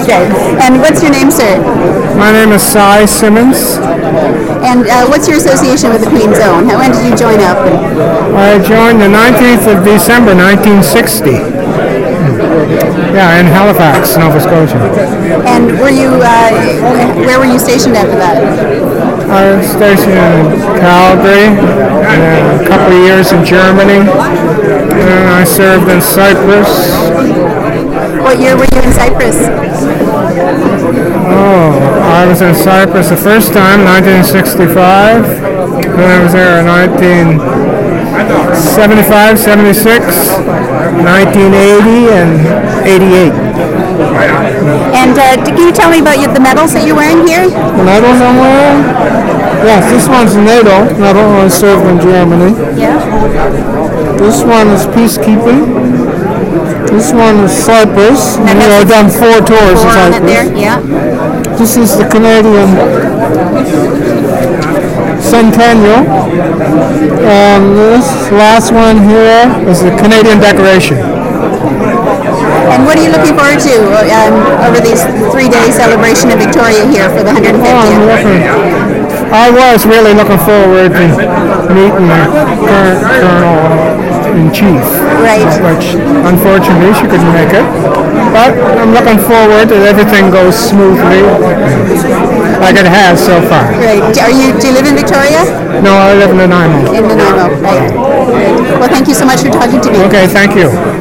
Okay. And what's your name, sir? My name is Cy Simmons. And what's your association with the Queen Zone? When did you join up? I joined the 19th of December, 1960. Yeah, in Halifax, Nova Scotia. And were you, where were you stationed after that? I was stationed in Calgary, and a couple of years in Germany, and I served in Cyprus. What year were you in Cyprus? Oh, I was in Cyprus the first time, 1965, and I was there in 1975, 76, 1980, and 88. And can you tell me about the medals that you're wearing here? The medals I'm wearing? Yes, this one's NATO medal. I served in Germany. Yeah. This one is peacekeeping. This one is Cyprus. I've done 4 tours in On it there, Cyprus. yeah. This is the Canadian Centennial. And this last one here is the Canadian Decoration. And what are you looking forward to over these 3-day celebration of Victoria here for the 150th? I was really looking forward to meeting the current Colonel-in-Chief. Right. Which, unfortunately, she couldn't make it. But I'm looking forward that everything goes smoothly, like it has so far. Right. Do you live in Victoria? No, I live in Nanaimo. In Nanaimo, right. Well, thank you so much for talking to me. Okay, thank you.